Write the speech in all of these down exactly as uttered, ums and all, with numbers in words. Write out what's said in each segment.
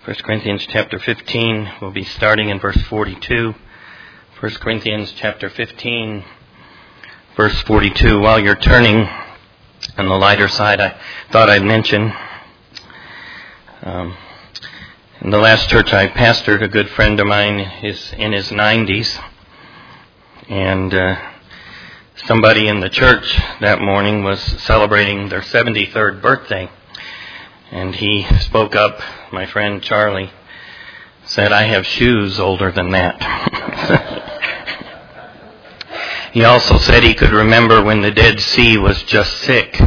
First Corinthians chapter fifteen, we'll be starting in verse forty-two. First Corinthians chapter fifteen, verse forty-two. While you're turning on the lighter side, I thought I'd mention, um, in the last church I pastored, a good friend of mine is in his nineties, and uh, somebody in the church that morning was celebrating their seventy-third birthday. And he spoke up, my friend Charlie, said, "I have shoes older than that." He also said he could remember when the Dead Sea was just thick.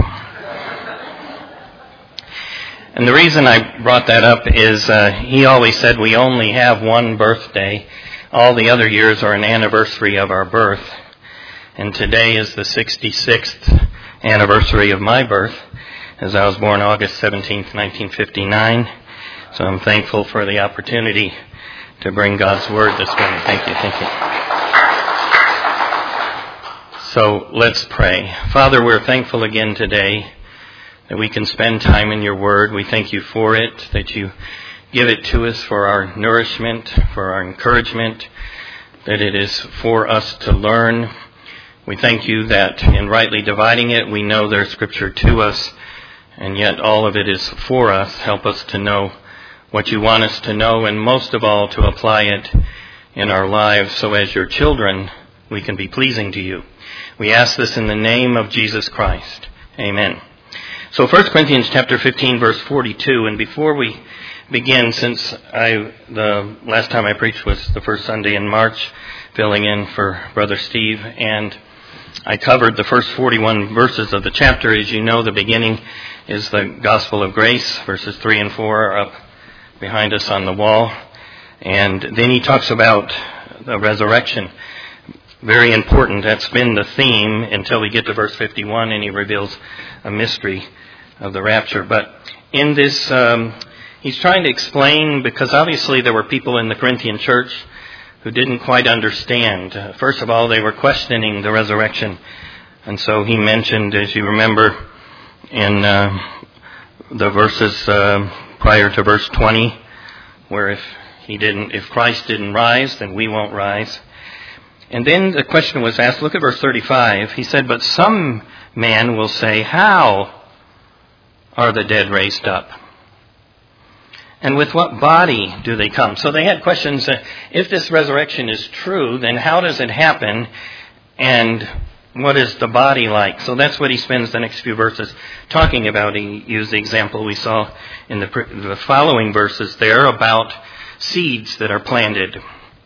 And the reason I brought that up is uh, he always said we only have one birthday. All the other years are an anniversary of our birth. And today is the sixty-sixth anniversary of my birth, as I was born August seventeenth, nineteen fifty-nine. So I'm thankful for the opportunity to bring God's Word this morning. Thank you, thank you. So let's pray. Father, we're thankful again today that we can spend time in your Word. We thank you for it, that you give it to us for our nourishment, for our encouragement, that it is for us to learn. We thank you that in rightly dividing it, we know there's Scripture to us, and yet all of it is for us. Help us to know what you want us to know, and most of all to apply it in our lives so as your children we can be pleasing to you. We ask this in the name of Jesus Christ. Amen. So First Corinthians chapter fifteen, verse forty-two, and before we begin, since I the last time I preached was the first Sunday in March, filling in for Brother Steve, and I covered the first forty-one verses of the chapter. As you know, the beginning is the Gospel of Grace. Verses three and four are up behind us on the wall. And then he talks about the resurrection. Very important. That's been the theme until we get to verse fifty-one, and he reveals a mystery of the rapture. But in this, um, he's trying to explain, because obviously there were people in the Corinthian church who didn't quite understand. Uh, first of all, they were questioning the resurrection. And so he mentioned, as you remember, in uh, the verses uh, prior to verse twenty, where if he didn't, if Christ didn't rise, then we won't rise. And then the question was asked, look at verse thirty-five. He said, "But some man will say, how are the dead raised up? And with what body do they come?" So they had questions. Uh, if this resurrection is true, then how does it happen? And what is the body like? So that's what he spends the next few verses talking about. He used the example we saw in the, the following verses there about seeds that are planted.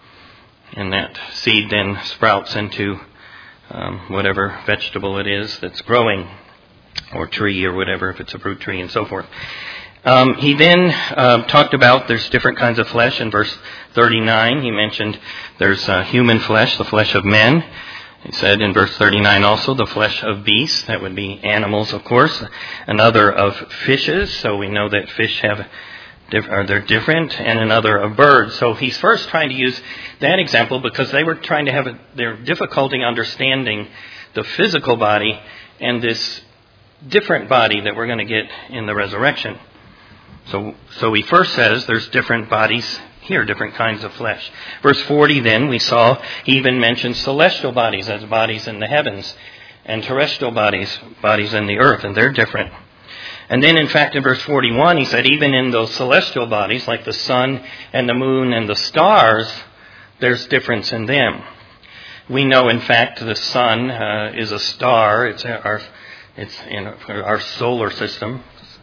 And that seed then sprouts into um, whatever vegetable it is that's growing, or tree or whatever, if it's a fruit tree and so forth. Um, he then uh, talked about there's different kinds of flesh. In verse thirty-nine, he mentioned there's uh, human flesh, the flesh of men. He said in verse thirty-nine also the flesh of beasts, that would be animals, of course. Another of fishes, so we know that fish have, are they're different, and another of birds. So he's first trying to use that example because they were trying to have a, their difficulty understanding the physical body and this different body that we're going to get in the resurrection. So, so he first says there's different bodies here, different kinds of flesh. Verse forty then, we saw, he even mentioned celestial bodies as bodies in the heavens, and terrestrial bodies, bodies in the earth, and they're different. And then, in fact, in verse forty-one, he said even in those celestial bodies, like the sun and the moon and the stars, there's difference in them. We know, in fact, the sun uh, is a star. It's our, it's in our solar system.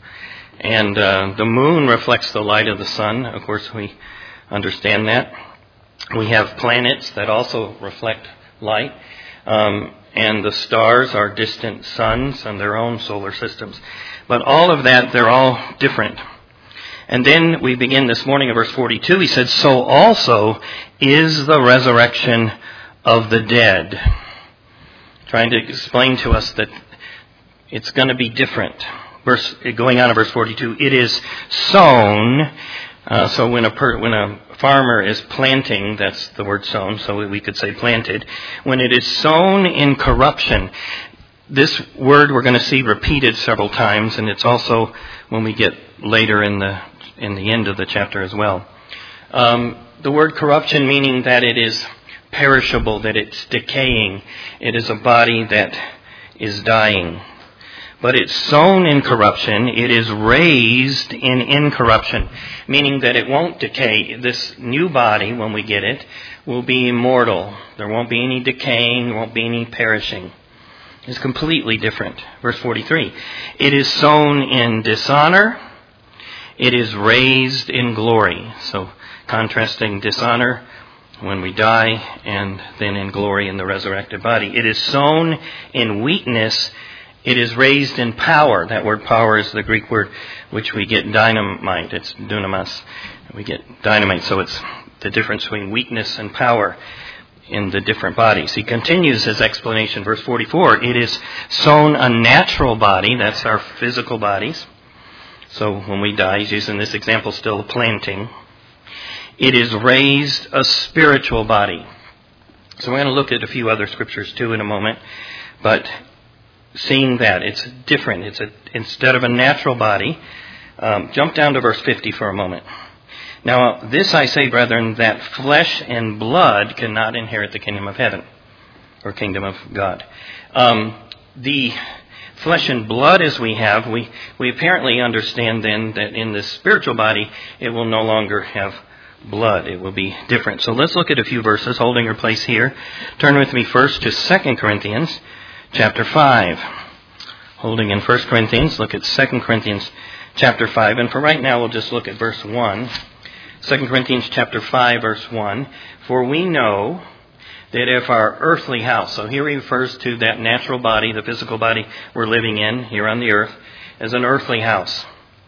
And uh, the moon reflects the light of the sun. Of course, we understand that. We have planets that also reflect light. Um, and the stars are distant suns and their own solar systems. But all of that, they're all different. And then we begin this morning at verse forty-two. He said, "So also is the resurrection of the dead." Trying to explain to us that it's going to be different. Verse going on in verse forty-two, it is sown. Uh, so when a per, when a farmer is planting, that's the word sown. So we could say planted. When it is sown in corruption, this word we're going to see repeated several times, and it's also when we get later in the in the end of the chapter as well. Um, the word corruption meaning that it is perishable, that it's decaying. It is a body that is dying. But it's sown in corruption, it is raised in incorruption, meaning that it won't decay. This new body, when we get it, will be immortal. There won't be any decaying, there won't be any perishing. It's completely different. Verse forty-three, it is sown in dishonor, it is raised in glory. So contrasting dishonor when we die and then in glory in the resurrected body. It is sown in weakness, it is raised in power. That word power is the Greek word which we get dynamite. It's dunamis. We get dynamite. So it's the difference between weakness and power in the different bodies. He continues his explanation, verse forty-four. It is sown a natural body. That's our physical bodies. So when we die, he's using this example still of planting. It is raised a spiritual body. So we're going to look at a few other scriptures too in a moment. But seeing that it's different, it's a, instead of a natural body, um, jump down to verse fifty for a moment. Now, this I say, brethren, that flesh and blood cannot inherit the kingdom of heaven, or kingdom of God. Um, the flesh and blood as we have, we, we apparently understand then that in the spiritual body, it will no longer have blood. It will be different. So let's look at a few verses, holding our place here. Turn with me first to Second Corinthians chapter five. Holding in First Corinthians, look at Second Corinthians chapter five. And for right now, we'll just look at verse one. Second Corinthians chapter five, verse one. For we know that if our earthly house, so here he refers to that natural body, the physical body we're living in here on the earth, as an earthly house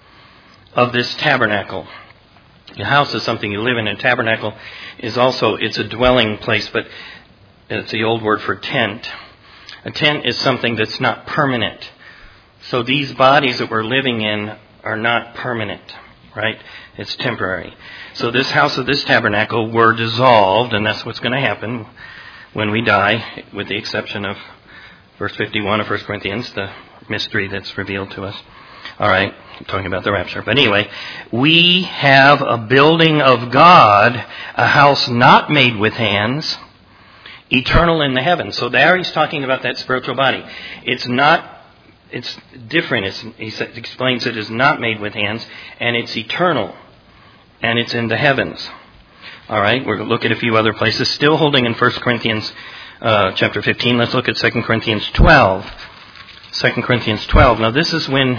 of this tabernacle. A house is something you live in. A tabernacle is also, it's a dwelling place, but it's the old word for tent. A tent is something that's not permanent. So these bodies that we're living in are not permanent, right? It's temporary. So this house of this tabernacle were dissolved, and that's what's going to happen when we die, with the exception of verse fifty-one of First Corinthians, the mystery that's revealed to us. All right, I'm talking about the rapture. But anyway, we have a building of God, a house not made with hands, eternal in the heavens. So there he's talking about that spiritual body. It's not, it's different. It's, he explains it is not made with hands, and it's eternal, and it's in the heavens. All right, we're going to look at a few other places. Still holding in First Corinthians uh, chapter fifteen, let's look at Second Corinthians twelve. Second Corinthians twelve. Now this is when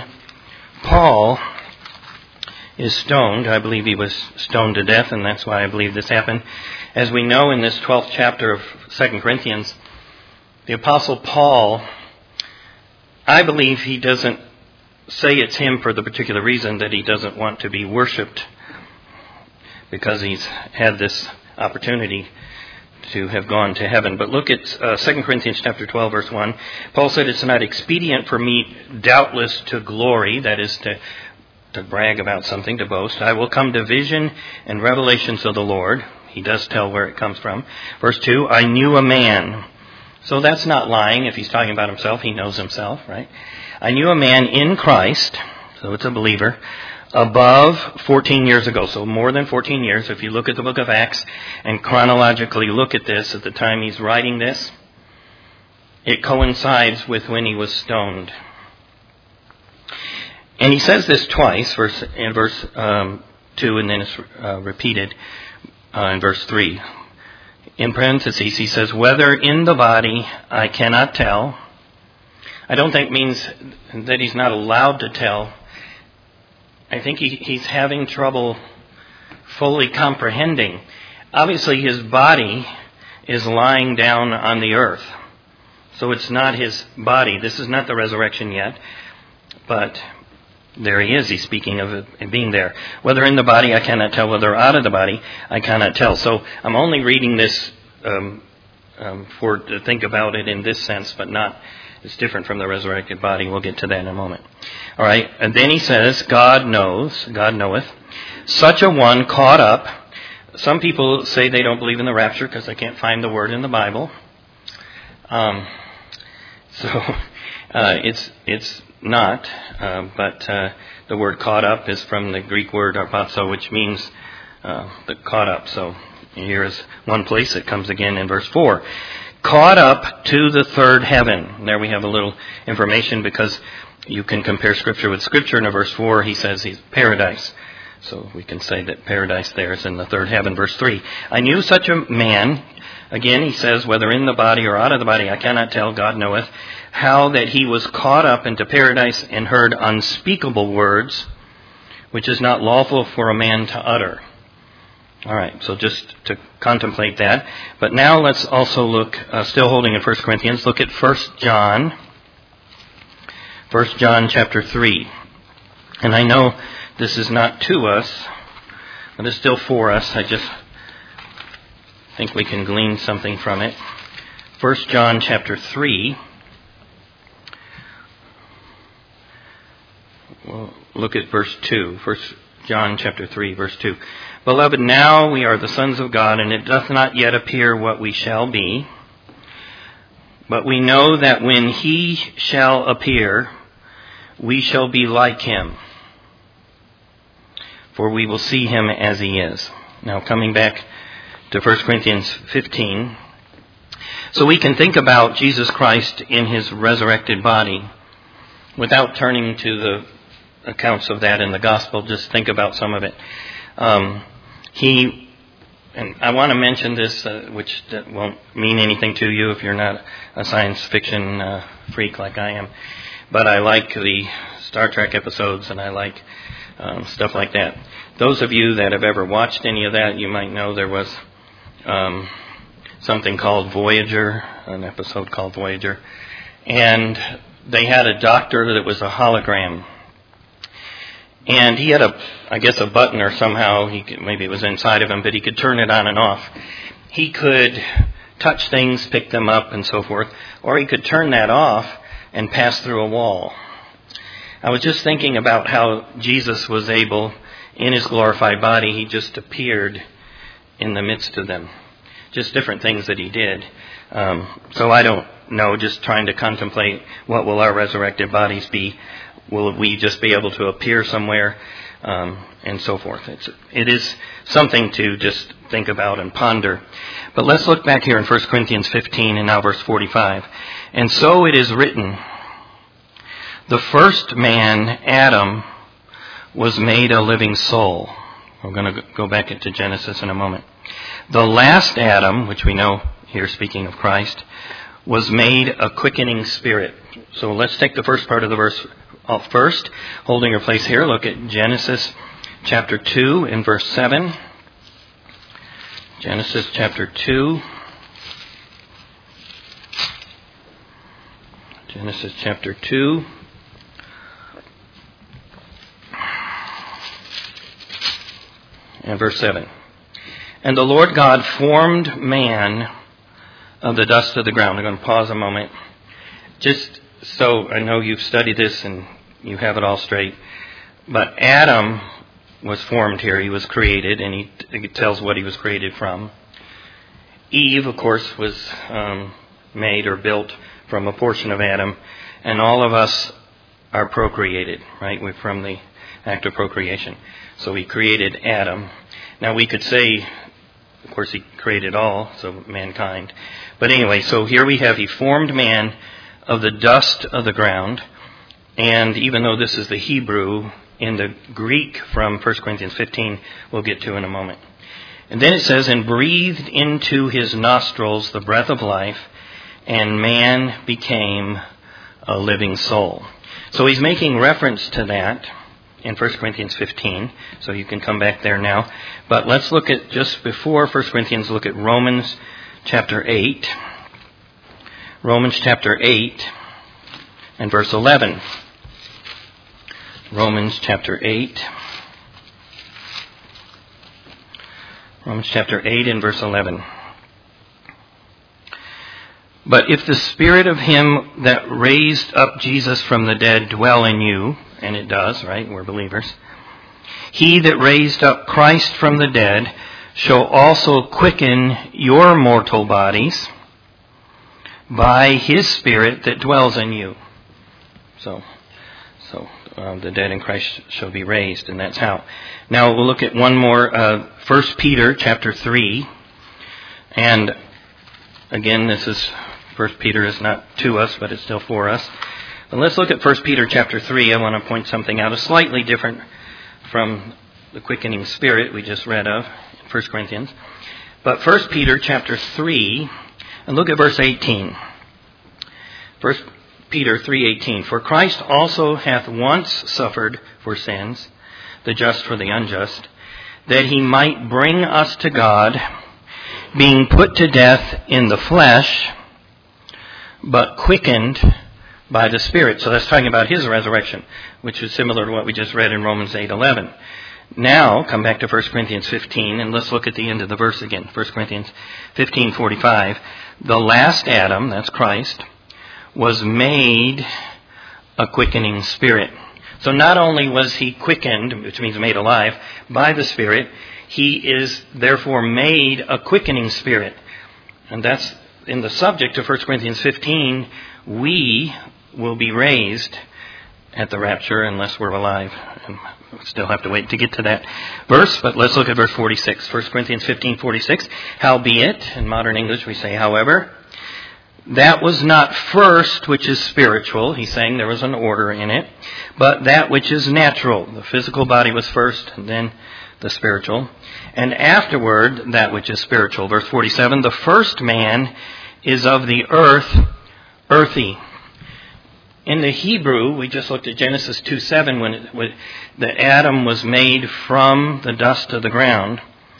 Paul is stoned. I believe he was stoned to death, and that's why I believe this happened. As we know in this twelfth chapter of Second Corinthians, the Apostle Paul, I believe he doesn't say it's him for the particular reason that he doesn't want to be worshipped, because he's had this opportunity to have gone to heaven. But look at uh, Second Corinthians chapter twelve, verse one. Paul said, it's not expedient for me, doubtless, to glory, that is to, to brag about something, to boast. I will come to vision and revelations of the Lord. He does tell where it comes from. Verse two, I knew a man. So that's not lying. If he's talking about himself, he knows himself, right? I knew a man in Christ, so it's a believer, above fourteen years ago, so more than fourteen years. If you look at the book of Acts and chronologically look at this at the time he's writing this, it coincides with when he was stoned. And he says this twice, verse in verse um, two, and then it's uh, repeated uh, in verse three. In parentheses, he says, whether in the body I cannot tell. I don't think means that he's not allowed to tell. I think he, he's having trouble fully comprehending. Obviously, his body is lying down on the earth. So it's not his body. This is not the resurrection yet. But there he is. He's speaking of it being there. Whether in the body, I cannot tell. Whether out of the body, I cannot tell. So I'm only reading this um, um, for to think about it in this sense, but not. It's different from the resurrected body. We'll get to that in a moment. All right. And then he says, God knows, God knoweth, such a one caught up. Some people say they don't believe in the rapture because they can't find the word in the Bible. Um, so uh, it's it's not. Uh, but uh, the word caught up is from the Greek word harpazo, which means uh, the caught up. So here is one place it comes again in verse four. Caught up to the third heaven. And there we have a little information because you can compare Scripture with Scripture. In verse four, he says he's paradise. So we can say that paradise there is in the third heaven. Verse three, I knew such a man. Again, he says, whether in the body or out of the body, I cannot tell, God knoweth, how that he was caught up into paradise and heard unspeakable words, which is not lawful for a man to utter. All right, so just to contemplate that. But now let's also look, uh, still holding in First Corinthians, look at First John. First John chapter three. And I know this is not to us, but it's still for us. I just think we can glean something from it. First John chapter three. We'll look at verse two. First John chapter three, verse two. Beloved, now we are the sons of God, and it doth not yet appear what we shall be. But we know that when he shall appear, we shall be like him, for we will see him as he is. Now, coming back to First Corinthians fifteen. So we can think about Jesus Christ in his resurrected body without turning to the accounts of that in the gospel. Just think about some of it. Um, he, and I want to mention this, uh, which won't mean anything to you if you're not a science fiction uh, freak like I am, but I like the Star Trek episodes and I like um, stuff like that. Those of you that have ever watched any of that, you might know there was um, something called Voyager, an episode called Voyager, and they had a doctor that was a hologram. And he had a, I guess, a button or somehow, he could, maybe it was inside of him, but he could turn it on and off. He could touch things, pick them up, and so forth, or he could turn that off and pass through a wall. I was just thinking about how Jesus was able, in his glorified body, he just appeared in the midst of them. Just different things that he did. Um, so I don't know, just trying to contemplate what will our resurrected bodies be. Will we just be able to appear somewhere, um, and so forth? It's, it is something to just think about and ponder. But let's look back here in First Corinthians fifteen and now verse forty-five. And so it is written, the first man, Adam, was made a living soul. We're going to go back into Genesis in a moment. The last Adam, which we know here speaking of Christ, was made a quickening spirit. So let's take the first part of the verse off first. Holding your place here, look at Genesis chapter two and verse seven. Genesis chapter two. Genesis chapter two. And verse seven. And the Lord God formed man of the dust of the ground. I'm going to pause a moment. Just so I know you've studied this and you have it all straight. But Adam was formed here. He was created, and he it tells what he was created from. Eve, of course, was um, made or built from a portion of Adam. And all of us are procreated, right? We're from the act of procreation. So he created Adam. Now we could say, of course, he created all, so mankind. But anyway, so here we have, he formed man of the dust of the ground. And even though this is the Hebrew, in the Greek from First Corinthians fifteen, we'll get to in a moment. And then it says, and breathed into his nostrils the breath of life, and man became a living soul. So he's making reference to that in First Corinthians fifteen, so you can come back there now. But let's look at, just before First Corinthians, look at Romans chapter eight. Romans chapter eight and verse eleven. Romans chapter eight. Romans chapter eight and verse eleven. But if the spirit of him that raised up Jesus from the dead dwell in you, and it does, right? We're believers. He that raised up Christ from the dead shall also quicken your mortal bodies by his spirit that dwells in you. So, so uh, the dead in Christ shall be raised, and that's how. Now we'll look at one more, uh, First Peter chapter three. And again, this is, First Peter is not to us, but it's still for us. But let's look at First Peter chapter three. I want to point something out, a slightly different from the quickening spirit we just read of in First Corinthians. But First Peter chapter three, and look at verse eighteen. First Peter three eighteen. For Christ also hath once suffered for sins, the just for the unjust, that he might bring us to God, being put to death in the flesh, but quickened by the Spirit. So that's talking about his resurrection, which is similar to what we just read in Romans eight eleven. Now, come back to First Corinthians fifteen, and let's look at the end of the verse again. First Corinthians fifteen forty-five. The last Adam, that's Christ, was made a quickening spirit. So not only was he quickened, which means made alive, by the Spirit, he is therefore made a quickening spirit. And that's in the subject of First Corinthians fifteen. We will be raised at the rapture unless we're alive. And we'll still have to wait to get to that verse, but let's look at verse forty-six. First Corinthians fifteen forty-six. Howbeit, in modern English we say, however, that was not first which is spiritual. He's saying there was an order in it. But that which is natural. The physical body was first, and then the spiritual. And afterward, that which is spiritual. Verse forty-seven, the first man is of the earth, earthy. In the Hebrew, we just looked at Genesis two seven, when, it, when the Adam was made from the dust of the ground.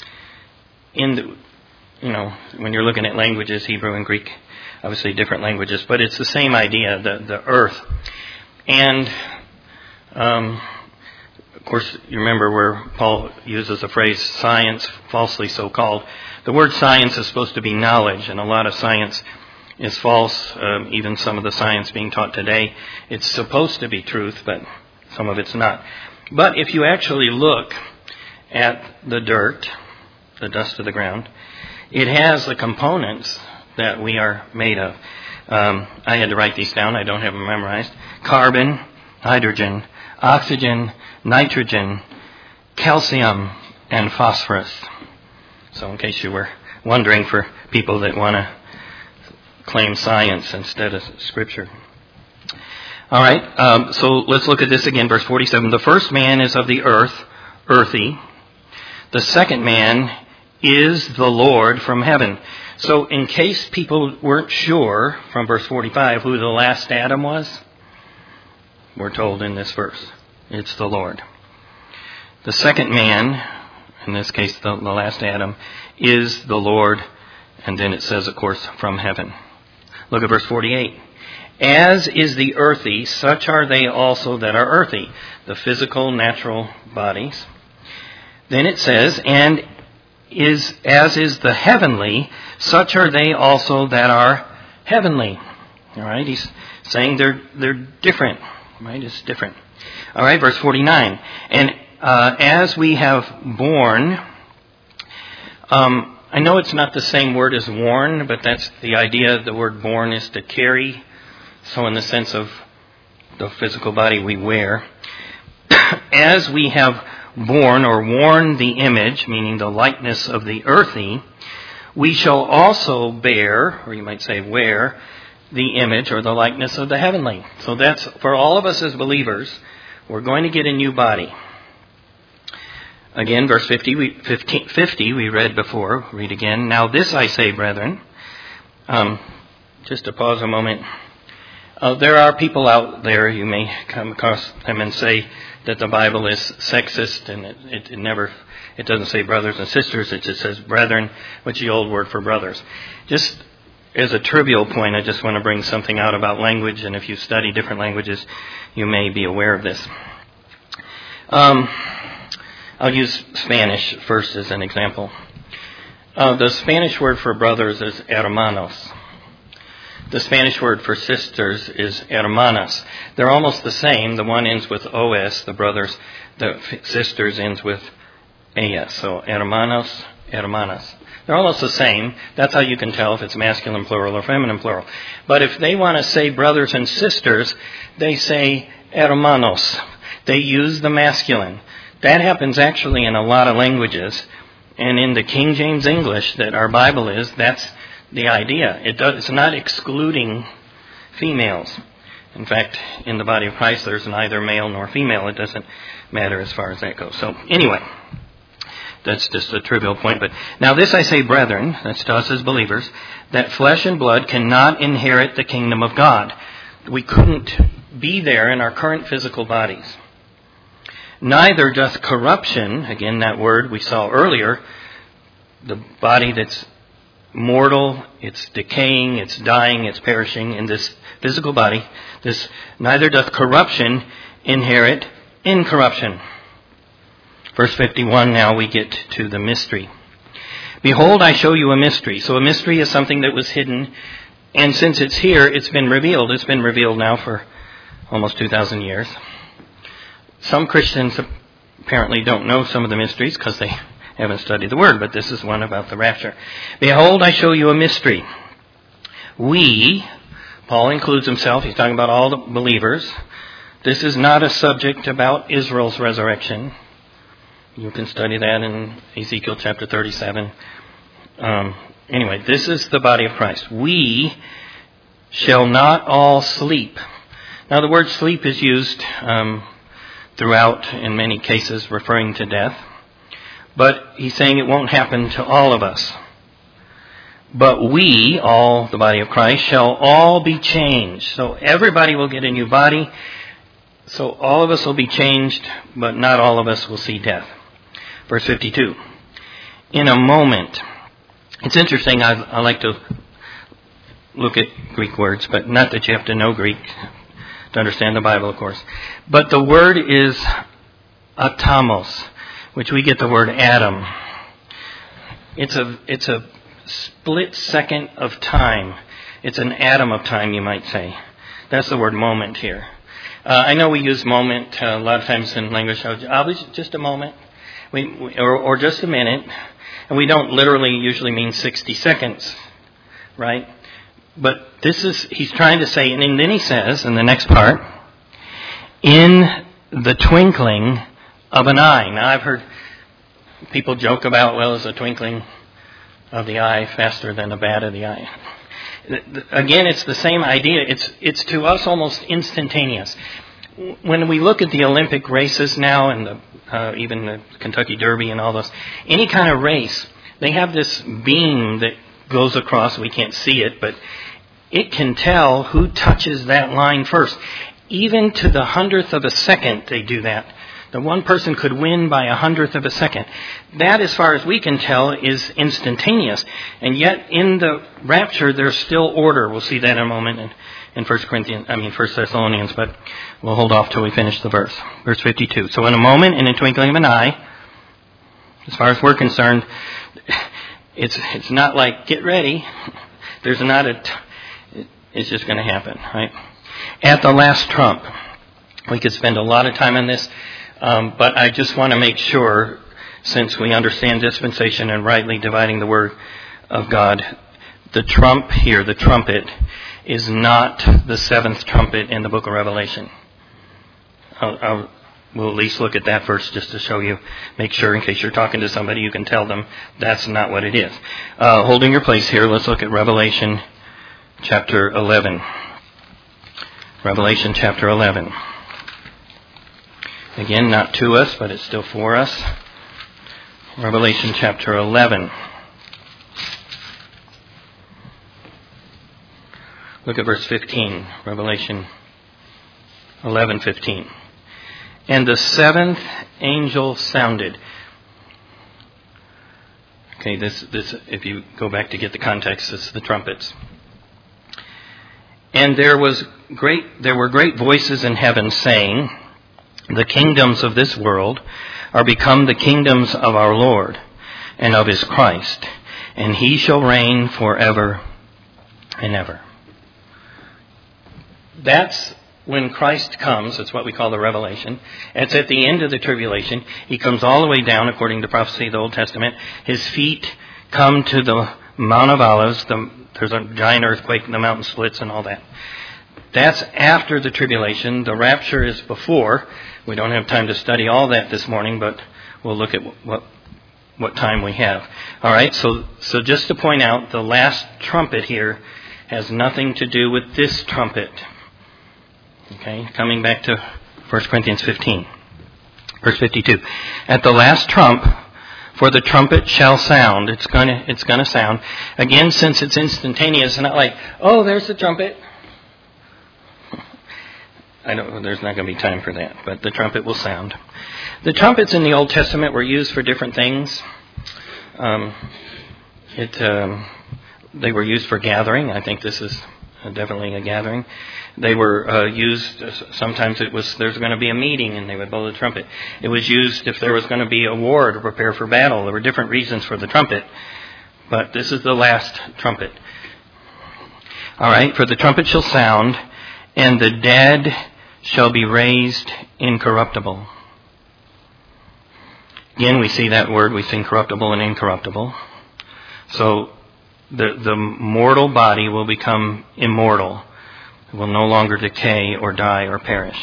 In the, you know, when you're looking at languages, Hebrew and Greek, obviously different languages, but it's the same idea, the, the earth. And, um, of course, you remember where Paul uses the phrase science, falsely so called. The word science is supposed to be knowledge, and a lot of science is false. Um, even some of the science being taught today, it's supposed to be truth, but some of it's not. But if you actually look at the dirt, the dust of the ground, it has the components that we are made of. Um, I had to write these down. I don't have them memorized. Carbon, hydrogen, oxygen, nitrogen, calcium, and phosphorus. So in case you were wondering, for people that want to claim science instead of Scripture. All right, um, so let's look at this again, verse forty-seven. The first man is of the earth, earthy. The second man is the Lord from heaven. So in case people weren't sure from verse forty-five who the last Adam was, we're told in this verse, it's the Lord. The second man, in this case the, the last Adam, is the Lord, and then it says, of course, from heaven. Look at verse forty-eight. As is the earthy, such are they also that are earthy, the physical, natural bodies. Then it says, and is as is the heavenly, such are they also that are heavenly. All right, he's saying they're they're different. Right, it's different. All right, verse forty-nine. And uh, as we have borne, um, I know it's not the same word as worn, but that's the idea. The word born is to carry. So in the sense of the physical body we wear, as we have borne or worn the image, meaning the likeness of the earthy, we shall also bear, or you might say wear, the image or the likeness of the heavenly. So that's, for all of us as believers, we're going to get a new body. Again, verse fifty, we, fifteen, fifty we read before. Read again. Now this I say, brethren. Um, just to pause a moment. Uh, there are people out there, you may come across them and say that the Bible is sexist, and it, it, it never, it doesn't say brothers and sisters, it just says brethren, which is the old word for brothers. Just as a trivial point, I just want to bring something out about language, and if you study different languages, you may be aware of this. Um, I'll use Spanish first as an example. Uh, the Spanish word for brothers is hermanos. The Spanish word for sisters is hermanas. They're almost the same. The one ends with O S, the brothers. The sisters ends with A S. So hermanos, hermanas. They're almost the same. That's how you can tell if it's masculine plural or feminine plural. But if they want to say brothers and sisters, they say hermanos. They use the masculine. That happens actually in a lot of languages. And in the King James English that our Bible is, that's the idea. It does, it's not excluding females. In fact, in the body of Christ, there's neither male nor female. It doesn't matter as far as that goes. So anyway, that's just a trivial point. But now this I say, brethren, that's to us as believers, that flesh and blood cannot inherit the kingdom of God. We couldn't be there in our current physical bodies. Neither doth corruption, again that word we saw earlier, the body that's mortal, it's decaying, it's dying, it's perishing in this physical body, this neither doth corruption inherit incorruption. Verse fifty-one, now we get to the mystery. Behold, I show you a mystery. So a mystery is something that was hidden, and since it's here, it's been revealed. It's been revealed now for almost two thousand years. Some Christians apparently don't know some of the mysteries because they haven't studied the Word, but this is one about the rapture. Behold, I show you a mystery. We, Paul includes himself, he's talking about all the believers. This is not a subject about Israel's resurrection. You can study that in Ezekiel chapter thirty-seven. Um, anyway, this is the body of Christ. We shall not all sleep. Now the word sleep is used um, throughout, in many cases, referring to death. But he's saying it won't happen to all of us. But we, all the body of Christ, shall all be changed. So everybody will get a new body. So all of us will be changed, but not all of us will see death. Verse fifty-two. In a moment. It's interesting, I, I like to look at Greek words, but not that you have to know Greek to understand the Bible, of course. But the word is atamos, which we get the word atom. It's a it's a split second of time. It's an atom of time, you might say. That's the word moment here. Uh, I know we use moment uh, a lot of times in language. I'll be just a moment, we, we, or, or just a minute, and we don't literally usually mean sixty seconds, right? But this is, he's trying to say, and then he says in the next part, in the twinkling of an eye. Now I've heard people joke about, well, is a twinkling of the eye faster than a bat of the eye? Again, it's the same idea. It's it's to us almost instantaneous. When we look at the Olympic races now, and the, uh, even the Kentucky Derby and all those, any kind of race, they have this beam that goes across. We can't see it, but it can tell who touches that line first. Even to the hundredth of a second, they do that. The one person could win by a hundredth of a second. That, as far as we can tell, is instantaneous. And yet, in the rapture, there's still order. We'll see that in a moment in, in First Corinthians, I mean First Thessalonians, but we'll hold off till we finish the verse. Verse fifty-two. So in a moment, in a twinkling of an eye, as far as we're concerned, it's it's not like, get ready. There's not a, t- it's just going to happen, right? At the last trump. We could spend a lot of time on this. Um, but I just want to make sure, since we understand dispensation and rightly dividing the word of God, the trump here, the trumpet, is not the seventh trumpet in the book of Revelation. I'll, I'll, we'll at least look at that first just to show you, make sure in case you're talking to somebody, you can tell them that's not what it is. Uh, holding your place here, let's look at Revelation chapter eleven. Revelation chapter eleven. Again, not to us, but it's still for us. Revelation chapter eleven. Look at verse fifteen. Revelation eleven fifteen. And the seventh angel sounded. Okay, this this if you go back to get the context, it's the trumpets. And there was great there were great voices in heaven saying, the kingdoms of this world are become the kingdoms of our Lord and of his Christ, and he shall reign forever and ever. That's when Christ comes. That's what we call the Revelation. It's at the end of the tribulation. He comes all the way down, according to prophecy of the Old Testament. His feet come to the Mount of Olives. The, there's a giant earthquake and the mountain splits and all that. That's after the tribulation. The rapture is before. We don't have time to study all that this morning, but we'll look at what what time we have. All right, so so just to point out, the last trumpet here has nothing to do with this trumpet. Okay, coming back to First Corinthians fifteen, verse fifty-two. At the last trump, for the trumpet shall sound. It's gonna it's gonna sound. Again, since it's instantaneous, it's not like, oh, there's the trumpet. I don't. There's not going to be time for that, but the trumpet will sound. The trumpets in the Old Testament were used for different things. Um, it um, they were used for gathering. I think this is definitely a gathering. They were uh, used. Sometimes it was there's going to be a meeting, and they would blow the trumpet. It was used if there was going to be a war to prepare for battle. There were different reasons for the trumpet, but this is the last trumpet. All right. For the trumpet shall sound, and the dead shall be raised incorruptible. Again, we see that word. We see incorruptible and incorruptible. So the the mortal body will become immortal. It will no longer decay or die or perish.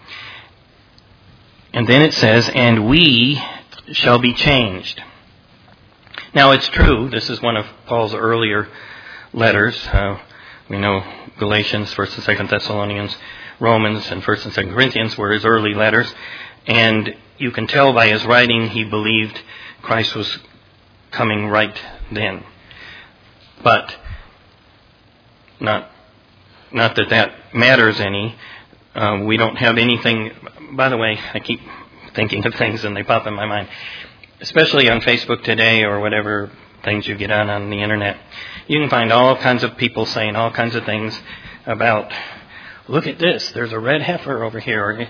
And then it says, and we shall be changed. Now it's true. This is one of Paul's earlier letters. Uh, we know Galatians, First and Second Thessalonians, Romans, and First and Second Corinthians were his early letters, and you can tell by his writing he believed Christ was coming right then. But not not that that matters any. Uh, we don't have anything. By the way, I keep thinking of things and they pop in my mind, especially on Facebook today or whatever things you get on on the internet. You can find all kinds of people saying all kinds of things about, look at this, there's a red heifer over here.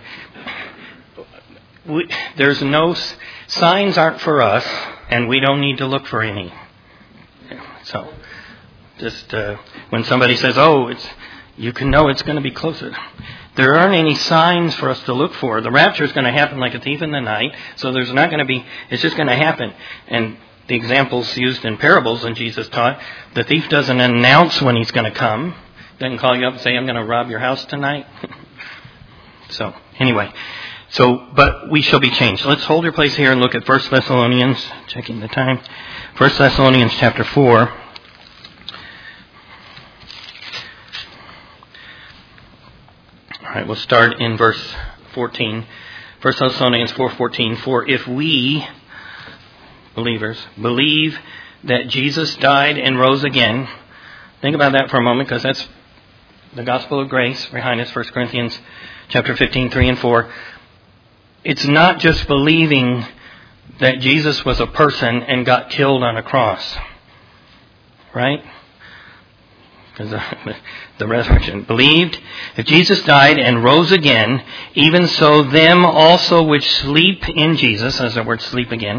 We, there's no, signs aren't for us, and we don't need to look for any. So, just uh, when somebody says, oh, it's, you can know it's going to be closer. There aren't any signs for us to look for. The rapture is going to happen like a thief in the night, so there's not going to be, it's just going to happen. And the examples used in parables, and Jesus taught, the thief doesn't announce when he's going to come. Doesn't call you up and say, I'm going to rob your house tonight. So, anyway. So, but we shall be changed. Let's hold your place here and look at First Thessalonians, checking the time. First Thessalonians chapter four. All right, we'll start in verse fourteen. First Thessalonians four fourteen. For if we, believers, believe that Jesus died and rose again, think about that for a moment, because that's the gospel of grace behind us, First Corinthians chapter fifteen, three and four. It's not just believing that Jesus was a person and got killed on a cross. Right? Because the, the resurrection. Believed, if Jesus died and rose again, even so them also which sleep in Jesus, as the word sleep again,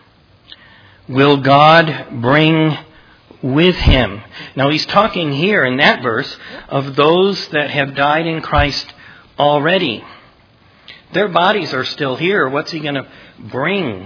will God bring with him. Now he's talking here in that verse of those that have died in Christ already. Their bodies are still here. What's he going to bring?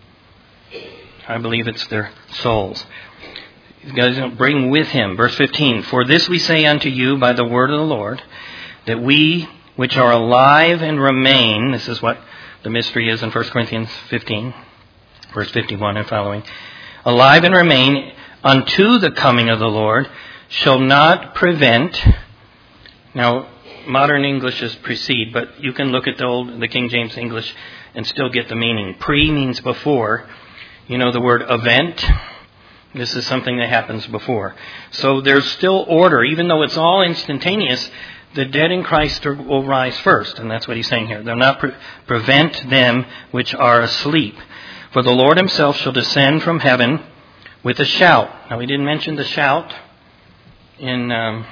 I believe it's their souls. He's going to bring with him. Verse fifteen. For this we say unto you by the word of the Lord, that we which are alive and remain, this is what the mystery is in First Corinthians fifteen, verse fifty-one and following, alive and remain unto the coming of the Lord, shall not prevent. Now, modern English is precede, but you can look at the old, the King James English and still get the meaning. Pre means before. You know the word event? This is something that happens before. So there's still order. Even though it's all instantaneous, the dead in Christ will rise first. And that's what he's saying here. They'll not pre- prevent them which are asleep. For the Lord himself shall descend from heaven with a shout. Now, he didn't mention the shout in um,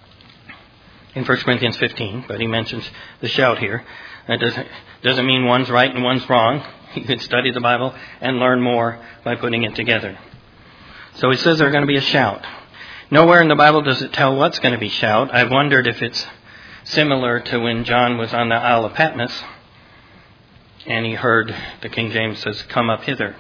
in First Corinthians fifteen, but he mentions the shout here. That doesn't, doesn't mean one's right and one's wrong. You can study the Bible and learn more by putting it together. So he says there's going to be a shout. Nowhere in the Bible does it tell what's going to be shout. I've wondered if it's similar to when John was on the Isle of Patmos and he heard, the King James says, come up hither.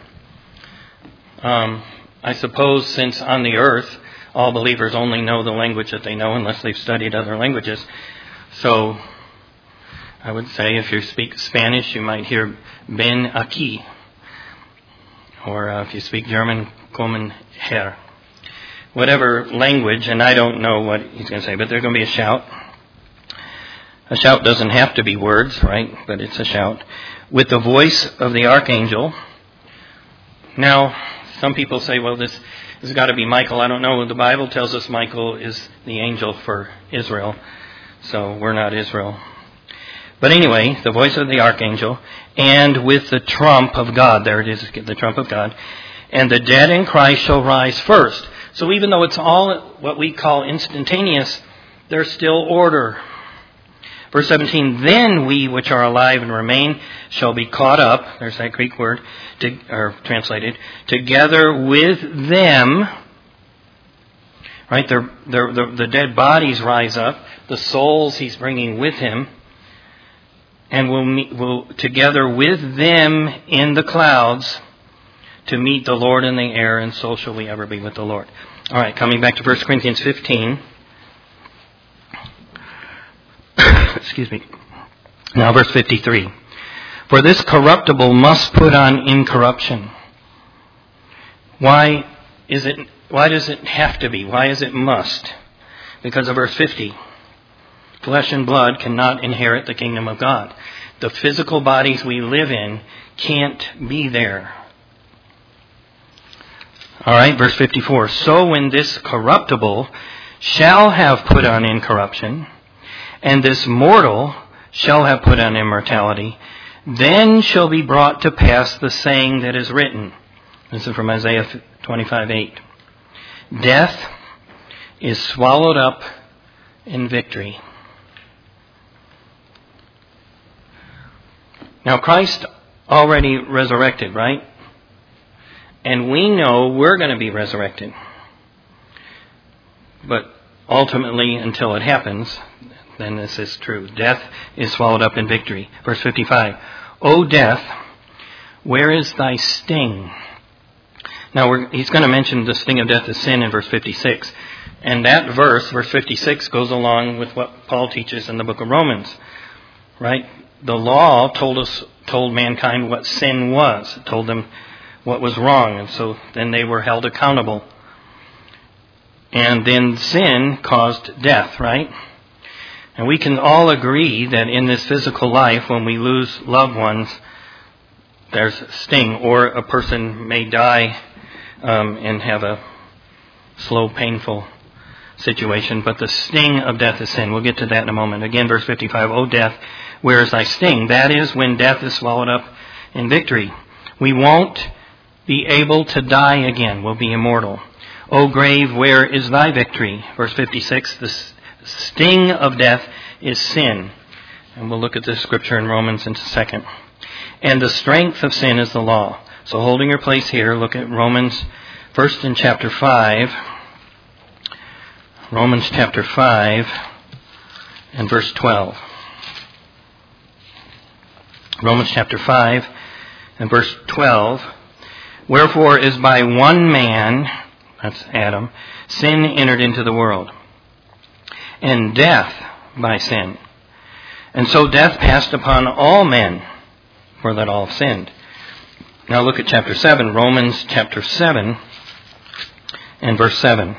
Um, I suppose since on the earth, all believers only know the language that they know unless they've studied other languages. So I would say if you speak Spanish, you might hear ven aquí. Or uh, if you speak German, kommen her. Whatever language, and I don't know what he's going to say, but there's going to be a shout. A shout doesn't have to be words, right? But it's a shout. With the voice of the archangel. Now, some people say, well, this has got to be Michael. I don't know. The Bible tells us Michael is the angel for Israel. So we're not Israel. But anyway, the voice of the archangel, and with the trump of God. There it is, the trump of God. And the dead in Christ shall rise first. So even though it's all what we call instantaneous, there's still order. Verse seventeen, then we which are alive and remain shall be caught up, there's that Greek word, to, or translated, together with them. Right, they're, they're, the, the dead bodies rise up, the souls he's bringing with him, and we'll, meet, we'll together with them in the clouds to meet the Lord in the air, and so shall we ever be with the Lord. All right, coming back to First Corinthians fifteen. Excuse me. Now verse fifty-three. For this corruptible must put on incorruption. Why is it, why does it have to be? Why is it must? Because of verse fifty. Flesh and blood cannot inherit the kingdom of God. The physical bodies we live in can't be there. All right, verse fifty-four. So when this corruptible shall have put on incorruption, and this mortal shall have put on immortality, then shall be brought to pass the saying that is written. This is from Isaiah twenty-five eight. Death is swallowed up in victory. Now Christ already resurrected, right? And we know we're going to be resurrected. But ultimately, until it happens, then this is true. Death is swallowed up in victory. Verse fifty-five. O death, where is thy sting? Now we're, he's going to mention the sting of death is sin in verse fifty-six. And that verse, verse fifty-six, goes along with what Paul teaches in the book of Romans. Right? The law told us, told mankind what sin was. It told them what was wrong. And so then they were held accountable. And then sin caused death, right? And we can all agree that in this physical life, when we lose loved ones, there's sting, or a person may die um, and have a slow, painful situation. But the sting of death is sin. We'll get to that in a moment. Again, verse fifty-five, O death, where is thy sting? That is when death is swallowed up in victory. We won't be able to die again. We'll be immortal. O grave, where is thy victory? Verse fifty-six, the sting of death is sin. And we'll look at this scripture in Romans in a second. And the strength of sin is the law. So holding your place here, look at Romans, first in chapter five. Romans chapter five and verse twelve. Romans chapter five and verse twelve. Wherefore is by one man, that's Adam, sin entered into the world, and death by sin. And so death passed upon all men, for that all have sinned. Now look at chapter seven, Romans chapter seven and verse seven.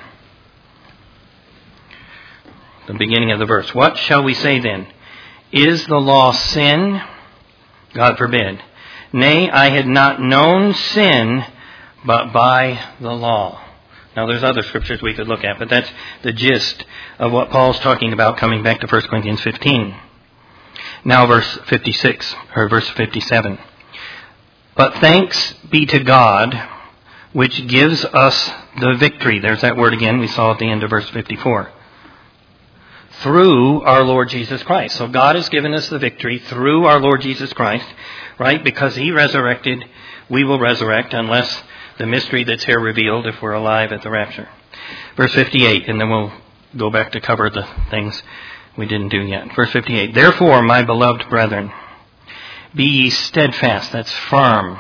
The beginning of the verse. What shall we say then? Is the law sin? God forbid. Nay, I had not known sin but by the law. Now there's other scriptures we could look at, but that's the gist of what Paul's talking about coming back to First Corinthians fifteen. Now verse fifty-six, or verse fifty-seven. But thanks be to God, which gives us the victory. There's that word again we saw at the end of verse fifty-four. Through our Lord Jesus Christ. So God has given us the victory through our Lord Jesus Christ, right? Because He resurrected, we will resurrect unless the mystery that's here revealed if we're alive at the rapture. Verse fifty-eight, and then we'll go back to cover the things we didn't do yet. Verse fifty-eight, therefore, my beloved brethren, be ye steadfast, that's firm,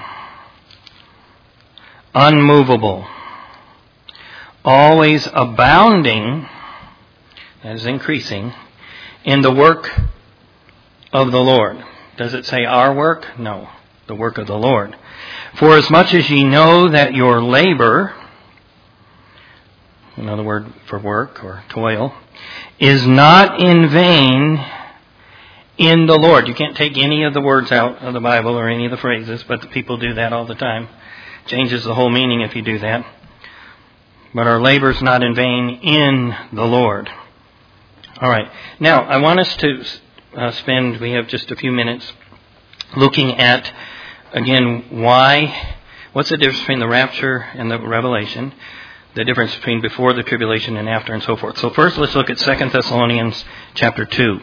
unmovable, always abounding, that is increasing, in the work of the Lord. Does it say our work? No, the work of the Lord. For as much as ye know that your labor, another word for work or toil, is not in vain in the Lord. You can't take any of the words out of the Bible or any of the phrases, but the people do that all the time. Changes the whole meaning if you do that. But our labor is not in vain in the Lord. All right. Now, I want us to uh, spend, we have just a few minutes, looking at, again, why, what's the difference between the rapture and the revelation, the difference between before the tribulation and after, and so forth. So first, let's look at Second Thessalonians chapter two.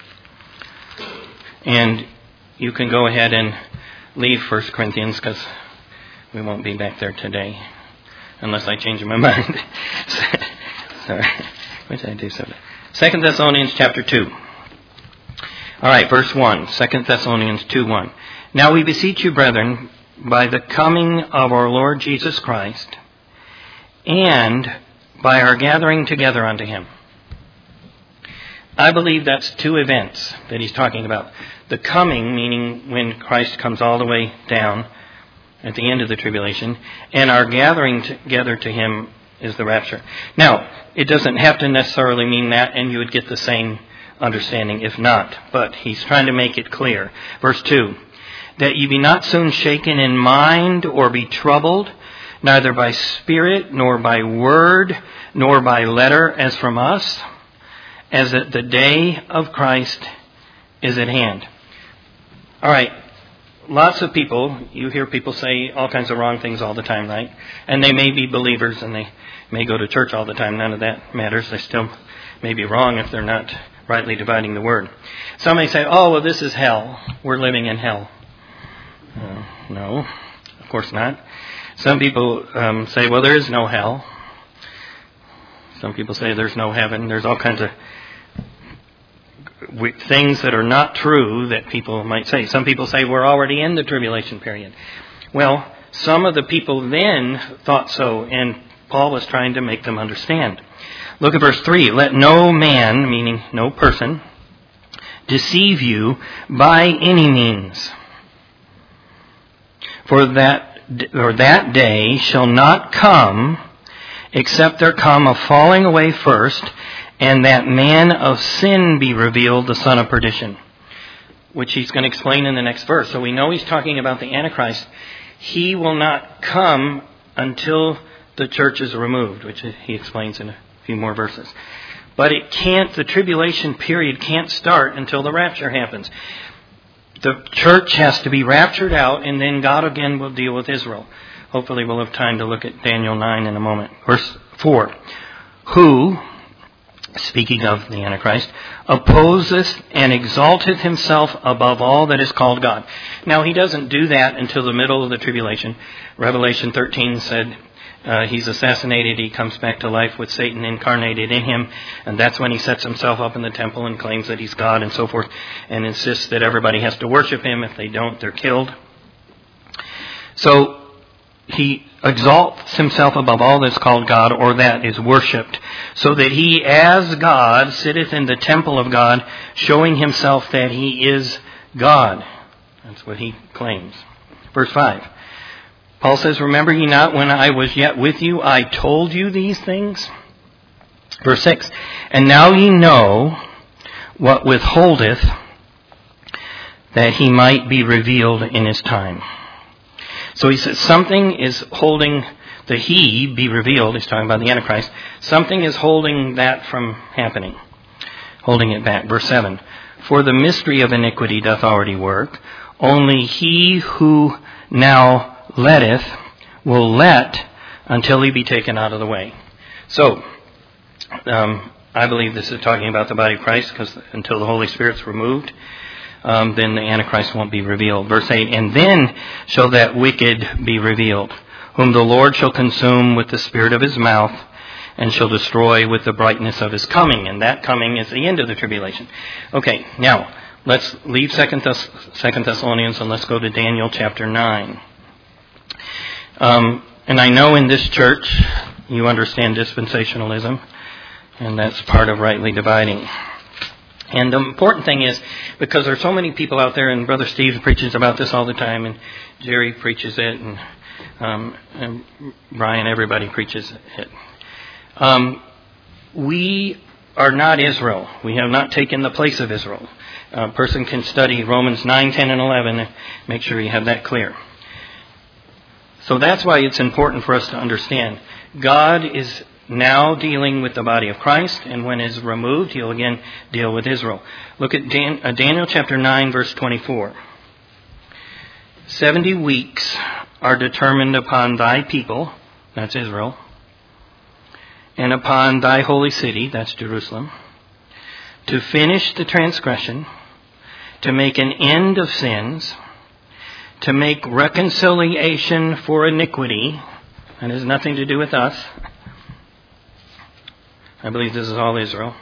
And you can go ahead and leave First Corinthians because we won't be back there today unless I change my mind. Sorry. What did I do? Second Thessalonians chapter two. All right, verse one. Second Thessalonians two one. Now we beseech you, brethren, by the coming of our Lord Jesus Christ, and by our gathering together unto him. I believe that's two events that he's talking about. The coming, meaning when Christ comes all the way down at the end of the tribulation, and our gathering together to him is the rapture. Now, it doesn't have to necessarily mean that, and you would get the same understanding if not. But he's trying to make it clear. Verse two, that ye be not soon shaken in mind or be troubled, neither by spirit, nor by word, nor by letter, as from us, as that the day of Christ is at hand. All right. Lots of people, you hear people say all kinds of wrong things all the time, right? And they may be believers and they may go to church all the time. None of that matters. They still may be wrong if they're not rightly dividing the word. Some may say, oh, well, this is hell. We're living in hell. Uh, no, of course not. Some people um, say, well, there is no hell. Some people say there's no heaven. There's all kinds of things that are not true that people might say. Some people say we're already in the tribulation period. Well, some of the people then thought so, and Paul was trying to make them understand. Look at verse three. Let no man, meaning no person, deceive you by any means. For that, or that day shall not come, except there come a falling away first, and that man of sin be revealed, the son of perdition. Which he's going to explain in the next verse. So we know he's talking about the Antichrist. He will not come until the church is removed, which he explains in a few more verses. But it can't, the tribulation period can't start until the rapture happens. The church has to be raptured out, and then God again will deal with Israel. Hopefully we'll have time to look at Daniel nine in a moment. Verse four. Who, speaking of the Antichrist, opposeth and exalteth himself above all that is called God. Now, he doesn't do that until the middle of the tribulation. Revelation thirteen said uh, he's assassinated, he comes back to life with Satan incarnated in him, and that's when he sets himself up in the temple and claims that he's God and so forth, and insists that everybody has to worship him. If they don't, they're killed. So, he exalts himself above all that's called God, or that is worshipped, so that he, as God, sitteth in the temple of God, showing himself that he is God. That's what he claims. Verse five. Paul says, remember ye not when I was yet with you, I told you these things? Verse six. And now ye know what withholdeth, that he might be revealed in his time. So he says something is holding the he be revealed. He's talking about the Antichrist. Something is holding that from happening. Holding it back. Verse seven. For the mystery of iniquity doth already work. Only he who now letteth will let until he be taken out of the way. So, um, I believe this is talking about the body of Christ, because until the Holy Spirit's removed, Um, then the Antichrist won't be revealed. Verse eight, and then shall that wicked be revealed, whom the Lord shall consume with the spirit of his mouth, and shall destroy with the brightness of his coming. And that coming is the end of the tribulation. Okay, now, let's leave Second Thess- Second Thessalonians and let's go to Daniel chapter nine. Um, and I know in this church you understand dispensationalism, and that's part of rightly dividing. And the important thing is, because there's so many people out there, and Brother Steve preaches about this all the time, and Jerry preaches it, and, um, and Brian, everybody preaches it. Um, we are not Israel. We have not taken the place of Israel. A person can study Romans nine, ten, and eleven and make sure you have that clear. So that's why it's important for us to understand. God is now dealing with the body of Christ, and when it's removed, he'll again deal with Israel. Look at Dan, uh, Daniel chapter nine, verse twenty-four. Seventy weeks are determined upon thy people, that's Israel, and upon thy holy city, that's Jerusalem, to finish the transgression, to make an end of sins, to make reconciliation for iniquity. That has nothing to do with us. I believe this is all Israel.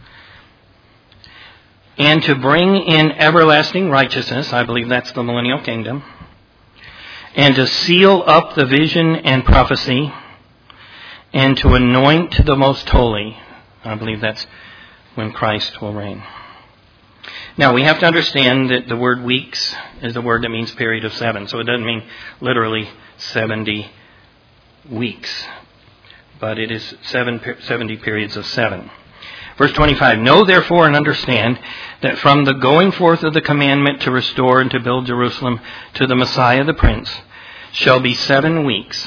And to bring in everlasting righteousness. I believe that's the millennial kingdom. And to seal up the vision and prophecy. And to anoint the most holy. I believe that's when Christ will reign. Now, we have to understand that the word weeks is the word that means period of seven. So it doesn't mean literally seventy weeks. But it is seven, seventy periods of seven. Verse twenty-five, know therefore and understand that from the going forth of the commandment to restore and to build Jerusalem to the Messiah the Prince shall be seven weeks.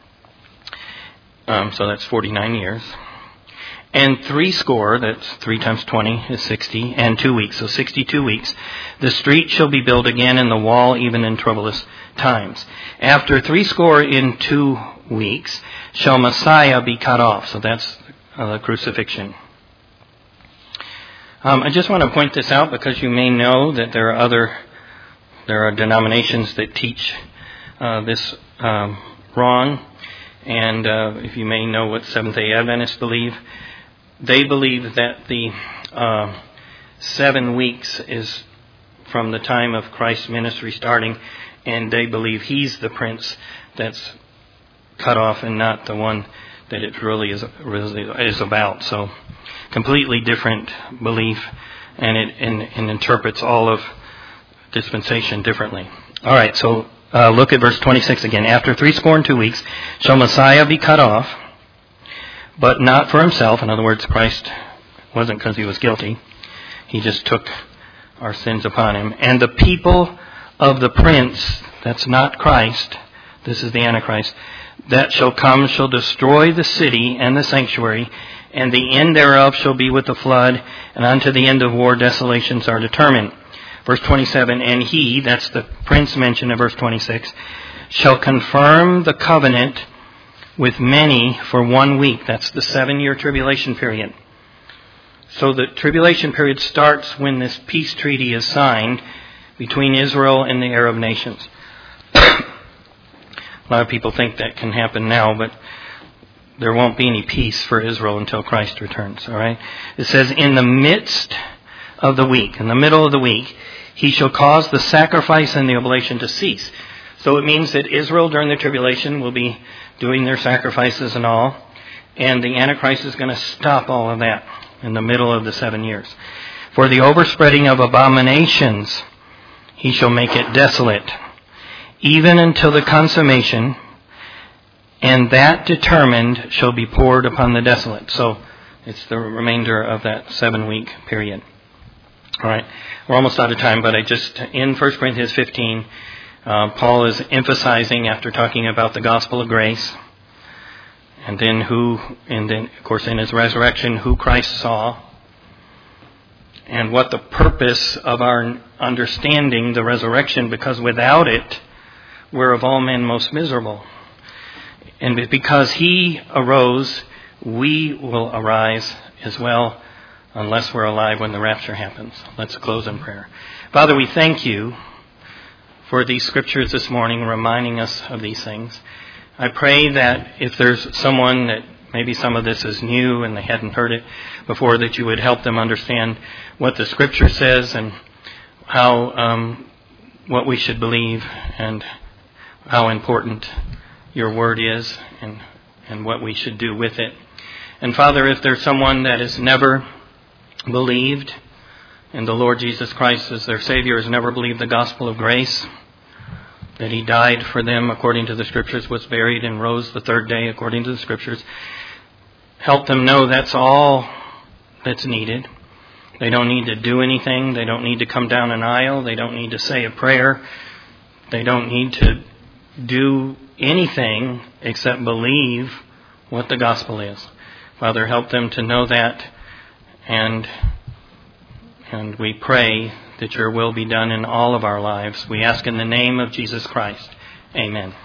Um, so that's forty-nine years. And three score, that's three times twenty is sixty, and two weeks, so sixty-two weeks. The street shall be built again, and the wall even in troublous times. After three score in two weeks shall Messiah be cut off. So that's uh, the crucifixion. Um, I just want to point this out because you may know that there are other, there are denominations that teach uh, this um, wrong. And uh, if you may know what Seventh-day Adventists believe, they believe that the uh, seven weeks is from the time of Christ's ministry starting, and they believe he's the prince that's cut off and not the one that it really is, really is about. So completely different belief, and it and, and interprets all of dispensation differently. All right, so uh, look at verse twenty-six again. After three score and two weeks shall Messiah be cut off, but not for himself. In other words, Christ wasn't because he was guilty. He just took our sins upon him. And the people of the prince, that's not Christ, this is the Antichrist, that shall come shall destroy the city and the sanctuary, and the end thereof shall be with the flood, and unto the end of war desolations are determined. Verse twenty-seven, and he, that's the prince mentioned in verse twenty-six, shall confirm the covenant with many for one week. That's the seven-year tribulation period. So the tribulation period starts when this peace treaty is signed between Israel and the Arab nations. A lot of people think that can happen now, but there won't be any peace for Israel until Christ returns. All right. It says, in the midst of the week, in the middle of the week, he shall cause the sacrifice and the oblation to cease. So it means that Israel during the tribulation will be doing their sacrifices and all, and the Antichrist is going to stop all of that in the middle of the seven years. For the overspreading of abominations, he shall make it desolate, even until the consummation, and that determined shall be poured upon the desolate. So it's the remainder of that seven-week period. All right, we're almost out of time, but I just, in First Corinthians fifteen, uh, Paul is emphasizing, after talking about the gospel of grace, and then who, and then, of course, in his resurrection, who Christ saw, and what the purpose of our understanding the resurrection, because without it, we're of all men most miserable. And because he arose, we will arise as well, unless we're alive when the rapture happens. Let's close in prayer. Father, we thank you for these scriptures this morning, reminding us of these things. I pray that if there's someone that maybe some of this is new and they hadn't heard it before, that you would help them understand what the scripture says and how um, what we should believe and how important your word is and, and what we should do with it. And Father, if there's someone that has never believed and the Lord Jesus Christ as their Savior has never believed the gospel of grace, that He died for them according to the Scriptures, was buried, and rose the third day according to the Scriptures. Help them know that's all that's needed. They don't need to do anything. They don't need to come down an aisle. They don't need to say a prayer. They don't need to do anything except believe what the gospel is. Father, help them to know that, and and we pray that your will be done in all of our lives. We ask in the name of Jesus Christ. Amen.